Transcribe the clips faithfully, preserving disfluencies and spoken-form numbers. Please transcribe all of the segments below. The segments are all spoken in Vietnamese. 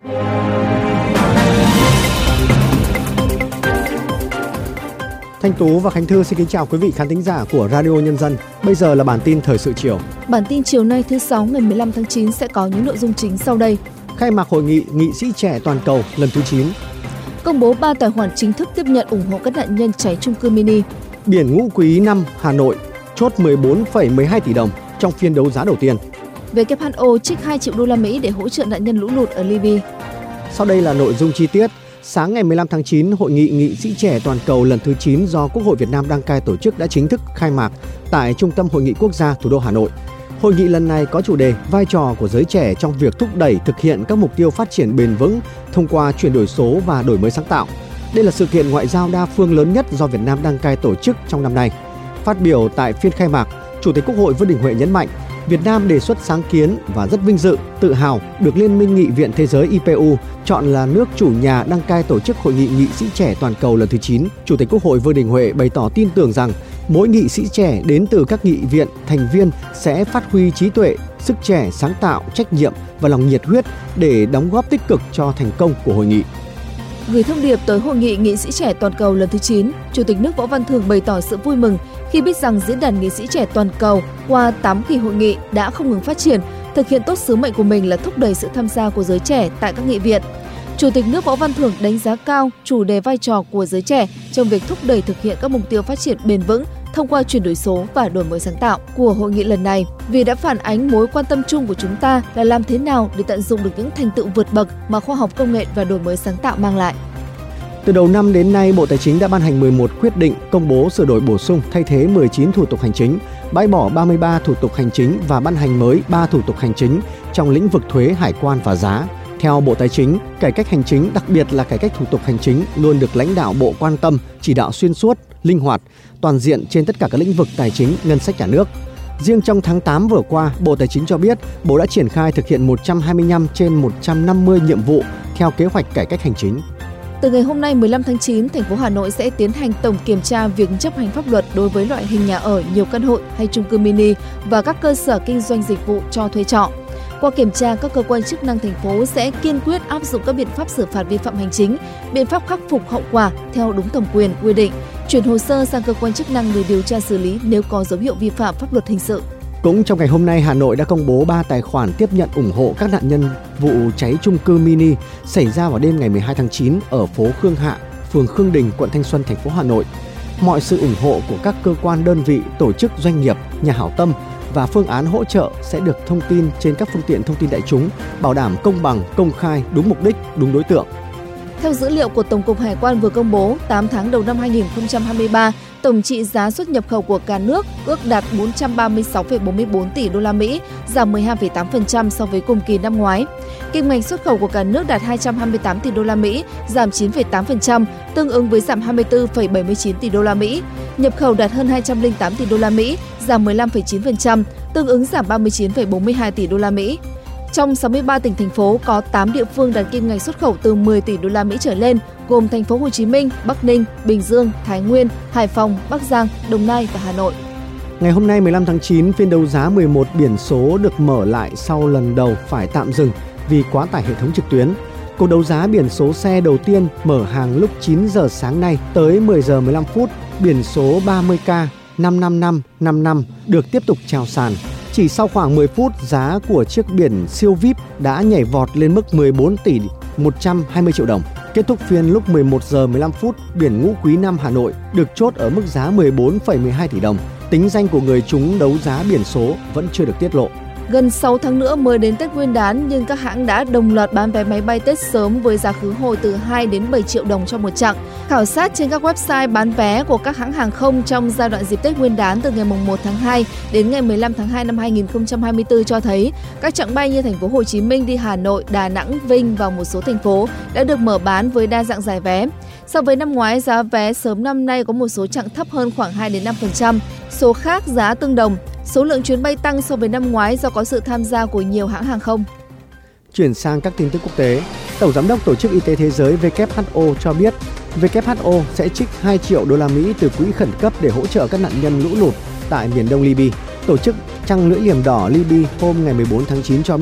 Thanh Tú và Khánh Thư xin kính chào quý vị khán thính giả của Radio Nhân dân. Bây giờ là bản tin thời sự chiều. Bản tin chiều nay thứ sáu ngày mười lăm tháng chín sẽ có những nội dung chính sau đây. Khai mạc hội nghị nghị sĩ trẻ toàn cầu lần thứ chín. Công bố ba tài khoản chính thức tiếp nhận ủng hộ các nạn nhân cháy chung cư mini. Biển Ngũ Quý năm Hà Nội chốt mười bốn phẩy mười hai tỷ đồng trong phiên đấu giá đầu tiên. vê kép hát o trích hai triệu đô la Mỹ để hỗ trợ nạn nhân lũ lụt ở Libya. Sau đây là nội dung chi tiết. Sáng ngày mười lăm tháng chín, Hội nghị nghị sĩ trẻ toàn cầu lần thứ chín do Quốc hội Việt Nam đăng cai tổ chức đã chính thức khai mạc tại Trung tâm Hội nghị Quốc gia thủ đô Hà Nội. Hội nghị lần này có chủ đề vai trò của giới trẻ trong việc thúc đẩy thực hiện các mục tiêu phát triển bền vững thông qua chuyển đổi số và đổi mới sáng tạo. Đây là sự kiện ngoại giao đa phương lớn nhất do Việt Nam đăng cai tổ chức trong năm nay. Phát biểu tại phiên khai mạc, Chủ tịch Quốc hội Vương Đình Huệ nhấn mạnh, Việt Nam đề xuất sáng kiến và rất vinh dự, tự hào được Liên minh Nghị viện Thế giới I P U chọn là nước chủ nhà đăng cai tổ chức Hội nghị nghị sĩ trẻ toàn cầu lần thứ chín. Chủ tịch Quốc hội Vương Đình Huệ bày tỏ tin tưởng rằng mỗi nghị sĩ trẻ đến từ các nghị viện thành viên sẽ phát huy trí tuệ, sức trẻ, sáng tạo, trách nhiệm và lòng nhiệt huyết để đóng góp tích cực cho thành công của hội nghị. Gửi thông điệp tới Hội nghị nghị sĩ trẻ toàn cầu lần thứ chín, Chủ tịch nước Võ Văn Thưởng bày tỏ sự vui mừng khi biết rằng Diễn đàn nghị sĩ trẻ toàn cầu qua tám kỳ hội nghị đã không ngừng phát triển, thực hiện tốt sứ mệnh của mình là thúc đẩy sự tham gia của giới trẻ tại các nghị viện. Chủ tịch nước Võ Văn Thưởng đánh giá cao chủ đề vai trò của giới trẻ trong việc thúc đẩy thực hiện các mục tiêu phát triển bền vững thông qua chuyển đổi số và đổi mới sáng tạo của hội nghị lần này, vì đã phản ánh mối quan tâm chung của chúng ta là làm thế nào để tận dụng được những thành tựu vượt bậc mà khoa học công nghệ và đổi mới sáng tạo mang lại. Từ đầu năm đến nay, Bộ Tài chính đã ban hành mười một quyết định công bố sửa đổi bổ sung thay thế mười chín thủ tục hành chính, bãi bỏ ba mươi ba thủ tục hành chính và ban hành mới ba thủ tục hành chính trong lĩnh vực thuế, hải quan và giá. Theo Bộ Tài chính, cải cách hành chính, đặc biệt là cải cách thủ tục hành chính luôn được lãnh đạo Bộ quan tâm, chỉ đạo xuyên suốt, linh hoạt, toàn diện trên tất cả các lĩnh vực tài chính, ngân sách nhà nước. Riêng trong tháng tám vừa qua, Bộ Tài chính cho biết Bộ đã triển khai thực hiện một trăm hai mươi lăm trên một trăm năm mươi nhiệm vụ theo kế hoạch cải cách hành chính. Từ ngày hôm nay mười lăm tháng chín, thành phố Hà Nội sẽ tiến hành tổng kiểm tra việc chấp hành pháp luật đối với loại hình nhà ở nhiều căn hộ hay chung cư mini và các cơ sở kinh doanh dịch vụ cho thuê trọ. Qua kiểm tra, các cơ quan chức năng thành phố sẽ kiên quyết áp dụng các biện pháp xử phạt vi phạm hành chính, biện pháp khắc phục hậu quả theo đúng thẩm quyền quy định, chuyển hồ sơ sang cơ quan chức năng để điều tra xử lý nếu có dấu hiệu vi phạm pháp luật hình sự. Cũng trong ngày hôm nay, Hà Nội đã công bố ba tài khoản tiếp nhận ủng hộ các nạn nhân vụ cháy chung cư mini xảy ra vào đêm ngày mười hai tháng chín ở phố Khương Hạ, phường Khương Đình, quận Thanh Xuân, thành phố Hà Nội. Mọi sự ủng hộ của các cơ quan, đơn vị, tổ chức, doanh nghiệp, nhà hảo tâm và phương án hỗ trợ sẽ được thông tin trên các phương tiện thông tin đại chúng, bảo đảm công bằng, công khai, đúng mục đích, đúng đối tượng. Theo dữ liệu của Tổng cục Hải quan vừa công bố, tám tháng đầu năm hai nghìn không trăm hai mươi ba, tổng trị giá xuất nhập khẩu của cả nước ước đạt bốn trăm ba mươi sáu phẩy bốn mươi bốn tỷ đô la Mỹ, giảm mười hai phẩy tám phần trăm so với cùng kỳ năm ngoái. Kim ngạch xuất khẩu của cả nước đạt hai trăm hai mươi tám tỷ đô la Mỹ, giảm chín phẩy tám phần trăm, tương ứng với giảm hai mươi tư phẩy bảy mươi chín tỷ đô la Mỹ. Nhập khẩu đạt hơn hai trăm lẻ tám tỷ đô la Mỹ, giảm mười lăm phẩy chín phần trăm, tương ứng giảm ba mươi chín phẩy bốn mươi hai tỷ đô la Mỹ. Trong sáu mươi ba tỉnh thành phố có tám địa phương đạt kim ngạch xuất khẩu từ mười tỷ đô la Mỹ trở lên, gồm thành phố Hồ Chí Minh, Bắc Ninh, Bình Dương, Thái Nguyên, Hải Phòng, Bắc Giang, Đồng Nai và Hà Nội. Ngày hôm nay mười lăm tháng chín, phiên đấu giá mười một biển số được mở lại sau lần đầu phải tạm dừng vì quá tải hệ thống trực tuyến. Cuộc đấu giá biển số xe đầu tiên mở hàng lúc chín giờ sáng nay tới mười giờ mười lăm phút, biển số ba mươi K năm năm năm năm năm được tiếp tục chào sàn. Chỉ sau khoảng mười phút, giá của chiếc biển siêu vi ai pi đã nhảy vọt lên mức mười bốn tỷ một trăm hai mươi triệu đồng. Kết thúc phiên lúc mười một giờ mười lăm phút, biển Ngũ Quý năm Hà Nội được chốt ở mức giá mười bốn phẩy mười hai tỷ đồng. Tính danh của người trúng đấu giá biển số vẫn chưa được tiết lộ. Gần sáu tháng nữa mới đến Tết Nguyên đán nhưng các hãng đã đồng loạt bán vé máy bay Tết sớm với giá khứ hồi từ hai đến bảy triệu đồng cho một chặng. Khảo sát trên các website bán vé của các hãng hàng không trong giai đoạn dịp Tết Nguyên đán từ ngày mùng một tháng hai đến ngày mười lăm tháng hai năm hai nghìn không trăm hai mươi tư cho thấy các chặng bay như thành phố Hồ Chí Minh đi Hà Nội, Đà Nẵng, Vinh và một số thành phố đã được mở bán với đa dạng giải vé. So với năm ngoái, giá vé sớm năm nay có một số chặng thấp hơn khoảng hai đến năm phần trăm, số khác giá tương đồng. Số lượng chuyến bay tăng so với năm ngoái do có sự tham gia của nhiều hãng hàng không. Chuyển sang các tin tức quốc tế, Tổng giám đốc Tổ chức Y tế Thế giới W H O cho biết W H O sẽ trích hai triệu đô la Mỹ từ quỹ khẩn cấp để hỗ trợ các nạn nhân lũ lụt tại miền đông Libya. Tổ chức Trăng lưỡi liềm đỏ Libya hôm ngày mười bốn tháng chín cho biết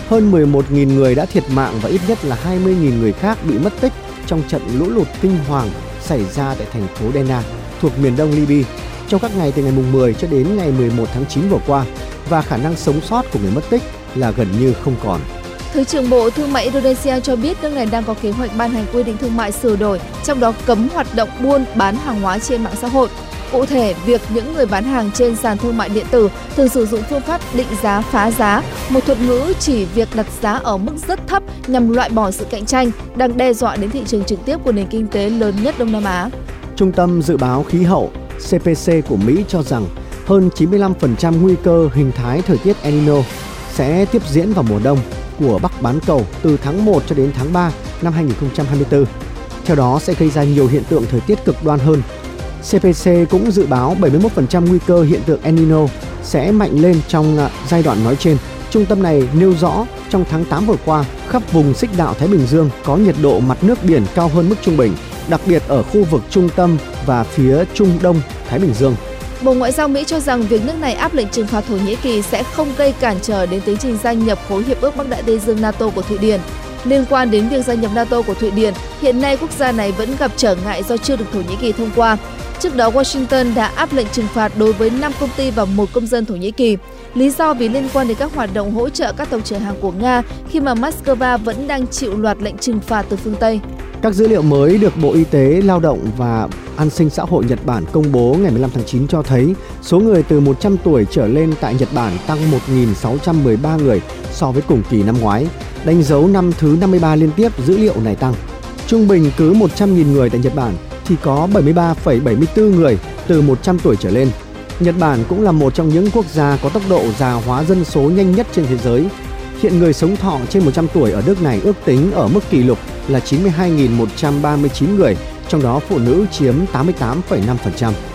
Hơn mười một nghìn người đã thiệt mạng và ít nhất là hai mươi nghìn người khác bị mất tích trong trận lũ lụt kinh hoàng xảy ra tại thành phố Derna thuộc miền đông Libya trong các ngày từ ngày mười cho đến ngày mười một tháng chín vừa qua, và khả năng sống sót của người mất tích là gần như không còn. Thứ trưởng Bộ Thương mại Indonesia cho biết nước này đang có kế hoạch ban hành quy định thương mại sửa đổi, trong đó cấm hoạt động buôn bán hàng hóa trên mạng xã hội. Cụ thể, việc những người bán hàng trên sàn thương mại điện tử thường sử dụng phương pháp định giá phá giá, một thuật ngữ chỉ việc đặt giá ở mức rất thấp nhằm loại bỏ sự cạnh tranh, đang đe dọa đến thị trường trực tiếp của nền kinh tế lớn nhất Đông Nam Á. Trung tâm Dự báo Khí hậu C P C của Mỹ cho rằng hơn chín mươi lăm phần trăm nguy cơ hình thái thời tiết El Nino sẽ tiếp diễn vào mùa đông của Bắc bán cầu từ tháng một cho đến tháng ba năm hai nghìn không trăm hai mươi tư. Theo đó sẽ gây ra nhiều hiện tượng thời tiết cực đoan hơn. C P C cũng dự báo bảy mươi mốt phần trăm nguy cơ hiện tượng El Nino sẽ mạnh lên trong giai đoạn nói trên. Trung tâm này nêu rõ trong tháng tám vừa qua, khắp vùng xích đạo Thái Bình Dương có nhiệt độ mặt nước biển cao hơn mức trung bình, đặc biệt ở khu vực trung tâm và phía Trung Đông Thái Bình Dương. Bộ Ngoại giao Mỹ cho rằng việc nước này áp lệnh trừng phạt Thổ Nhĩ Kỳ sẽ không gây cản trở đến tiến trình gia nhập khối Hiệp ước Bắc Đại Tây Dương NATO của Thụy Điển. Liên quan đến việc gia nhập NATO của Thụy Điển, hiện nay quốc gia này vẫn gặp trở ngại do chưa được Thổ Nhĩ Kỳ thông qua. Trước đó, Washington đã áp lệnh trừng phạt đối với năm công ty và một công dân Thổ Nhĩ Kỳ. Lý do vì liên quan đến các hoạt động hỗ trợ các tàu chở hàng của Nga khi mà Moscow vẫn đang chịu loạt lệnh trừng phạt từ phương Tây. Các dữ liệu mới được Bộ Y tế, Lao động và An sinh xã hội Nhật Bản công bố ngày mười lăm tháng chín cho thấy số người từ một trăm tuổi trở lên tại Nhật Bản tăng một nghìn sáu trăm mười ba người so với cùng kỳ năm ngoái, đánh dấu năm thứ năm mươi ba liên tiếp dữ liệu này tăng. Trung bình cứ một trăm nghìn người tại Nhật Bản thì có bảy mươi ba phẩy bảy mươi tư người từ một trăm tuổi trở lên. Nhật Bản cũng là một trong những quốc gia có tốc độ già hóa dân số nhanh nhất trên thế giới. Hiện người sống thọ trên một trăm tuổi ở nước này ước tính ở mức kỷ lục là chín mươi hai nghìn một trăm ba mươi chín người, trong đó phụ nữ chiếm tám mươi tám phẩy năm phần trăm.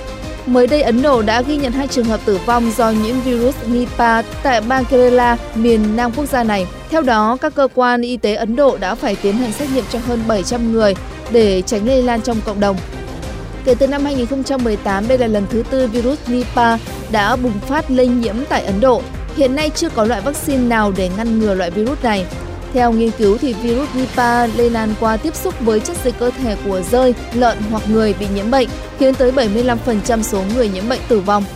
Mới đây, Ấn Độ đã ghi nhận hai trường hợp tử vong do nhiễm virus Nipah tại bang Kerala, miền nam quốc gia này. Theo đó, các cơ quan y tế Ấn Độ đã phải tiến hành xét nghiệm cho hơn bảy trăm người để tránh lây lan trong cộng đồng. Kể từ năm hai nghìn không trăm mười tám, đây là lần thứ tư virus Nipah đã bùng phát lây nhiễm tại Ấn Độ. Hiện nay chưa có loại vaccine nào để ngăn ngừa loại virus này. Theo nghiên cứu, thì virus Nipah lây lan qua tiếp xúc với chất dịch cơ thể của dơi, lợn hoặc người bị nhiễm bệnh, khiến tới bảy mươi lăm phần trăm số người nhiễm bệnh tử vong.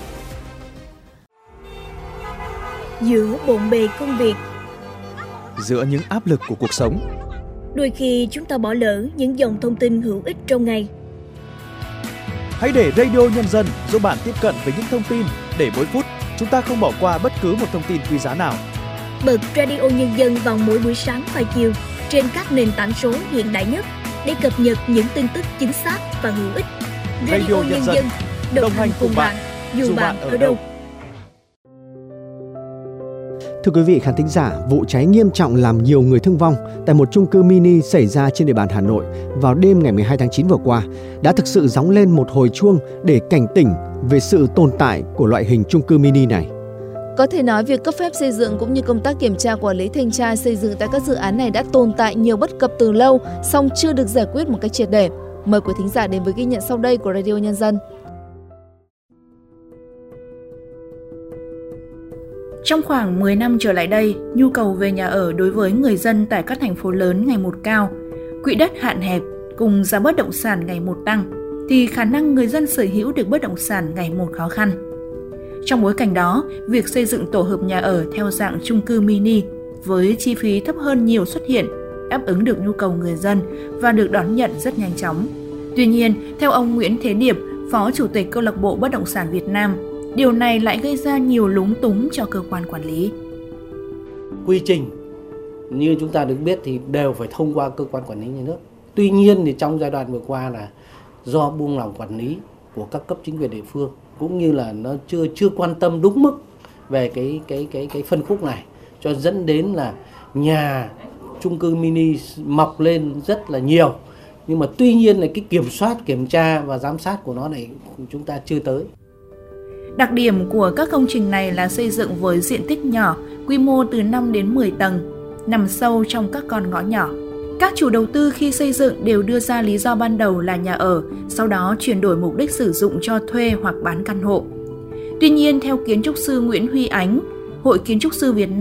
Giữa bộn bề công việc, giữa những áp lực của cuộc sống, đôi khi chúng ta bỏ lỡ những dòng thông tin hữu ích trong ngày. Hãy để Radio Nhân dân giúp bạn tiếp cận với những thông tin để mỗi phút chúng ta không bỏ qua bất cứ một thông tin quý giá nào. Bật Radio Nhân dân vào mỗi buổi sáng và chiều trên các nền tảng số hiện đại nhất để cập nhật những tin tức chính xác và hữu ích. Radio, Radio Nhân dân, đồng, đồng hành cùng bạn, dù, dù bạn ở đâu. Thưa quý vị khán thính giả, vụ cháy nghiêm trọng làm nhiều người thương vong tại một chung cư mini xảy ra trên địa bàn Hà Nội vào đêm ngày mười hai tháng chín vừa qua đã thực sự gióng lên một hồi chuông để cảnh tỉnh về sự tồn tại của loại hình chung cư mini này. Có thể nói việc cấp phép xây dựng cũng như công tác kiểm tra quản lý thanh tra xây dựng tại các dự án này đã tồn tại nhiều bất cập từ lâu, song chưa được giải quyết một cách triệt để. Mời quý thính giả đến với ghi nhận sau đây của Radio Nhân dân. Trong khoảng mười năm trở lại đây, nhu cầu về nhà ở đối với người dân tại các thành phố lớn ngày một cao, quỹ đất hạn hẹp cùng giá bất động sản ngày một tăng, thì khả năng người dân sở hữu được bất động sản ngày một khó khăn. Trong bối cảnh đó, việc xây dựng tổ hợp nhà ở theo dạng chung cư mini với chi phí thấp hơn nhiều xuất hiện, đáp ứng được nhu cầu người dân và được đón nhận rất nhanh chóng. Tuy nhiên, theo ông Nguyễn Thế Điệp, Phó Chủ tịch Câu lạc bộ Bất động sản Việt Nam, điều này lại gây ra nhiều lúng túng cho cơ quan quản lý. Quy trình như chúng ta được biết thì đều phải thông qua cơ quan quản lý nhà nước. Tuy nhiên thì trong giai đoạn vừa qua là do buông lỏng quản lý của các cấp chính quyền địa phương cũng như là nó chưa chưa quan tâm đúng mức về cái cái cái cái phân khúc này, cho dẫn đến là nhà chung cư mini mọc lên rất là nhiều, nhưng mà tuy nhiên là cái kiểm soát, kiểm tra và giám sát của nó này chúng ta chưa tới. Đặc điểm của các công trình này là xây dựng với diện tích nhỏ, quy mô từ năm đến mười tầng, nằm sâu trong các con ngõ nhỏ. Các chủ đầu tư khi xây dựng đều đưa ra lý do ban đầu là nhà ở, sau đó chuyển đổi mục đích sử dụng cho thuê hoặc bán căn hộ. Tuy nhiên, theo kiến trúc sư Nguyễn Huy Ánh, Hội Kiến trúc sư Việt Nam,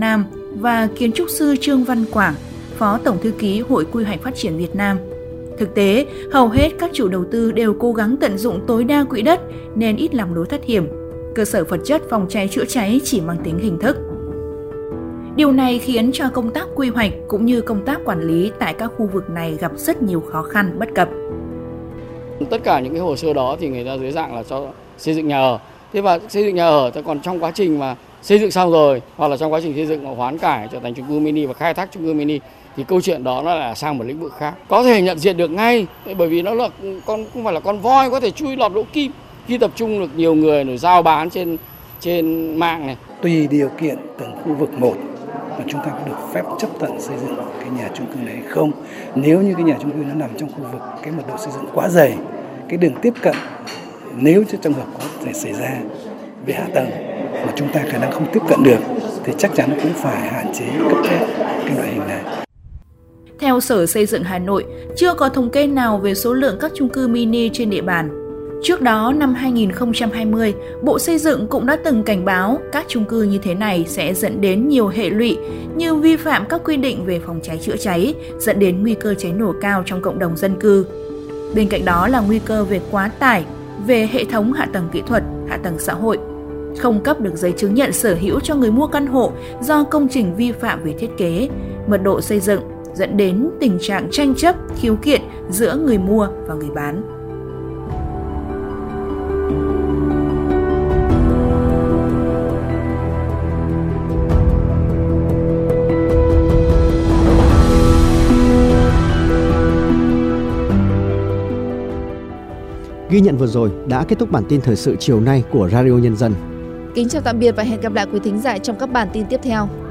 và kiến trúc sư Trương Văn Quảng, Phó Tổng Thư ký Hội Quy hoạch Phát triển Việt Nam. Thực tế, hầu hết các chủ đầu tư đều cố gắng tận dụng tối đa quỹ đất nên ít làm lối thoát hiểm. Cơ sở vật chất phòng cháy chữa cháy chỉ mang tính hình thức. Điều này khiến cho công tác quy hoạch cũng như công tác quản lý tại các khu vực này gặp rất nhiều khó khăn bất cập. Tất cả những cái hồ sơ đó thì người ta dưới dạng là cho xây dựng nhà ở. Thế và xây dựng nhà ở, còn trong quá trình mà xây dựng xong rồi hoặc là trong quá trình xây dựng và hoán cải trở thành chung cư mini và khai thác chung cư mini thì câu chuyện đó nó là sang một lĩnh vực khác. Có thể nhận diện được ngay bởi vì nó là con không phải là con voi có thể chui lọt lỗ kim khi tập trung được nhiều người rồi giao bán trên trên mạng này. Tùy điều kiện từng khu vực một mà chúng ta có được phép chấp thuận xây dựng cái nhà chung cư này hay không. Nếu như cái nhà chung cư nó nằm trong khu vực cái mật độ xây dựng quá dày, cái đường tiếp cận nếu trong hợp có thể xảy ra về hạ tầng mà chúng ta khả năng không tiếp cận được thì chắc chắn cũng phải hạn chế cấp phép cái loại hình này. Theo Sở Xây dựng Hà Nội, chưa có thống kê nào về số lượng các chung cư mini trên địa bàn. Trước đó, năm hai nghìn không trăm hai mươi, Bộ Xây dựng cũng đã từng cảnh báo các chung cư như thế này sẽ dẫn đến nhiều hệ lụy như vi phạm các quy định về phòng cháy chữa cháy, dẫn đến nguy cơ cháy nổ cao trong cộng đồng dân cư. Bên cạnh đó là nguy cơ về quá tải, về hệ thống hạ tầng kỹ thuật, hạ tầng xã hội. Không cấp được giấy chứng nhận sở hữu cho người mua căn hộ do công trình vi phạm về thiết kế, mật độ xây dựng, dẫn đến tình trạng tranh chấp, khiếu kiện giữa người mua và người bán. Ghi nhận vừa rồi đã kết thúc bản tin thời sự chiều nay của Radio Nhân dân. Kính chào tạm biệt và hẹn gặp lại quý thính giả trong các bản tin tiếp theo.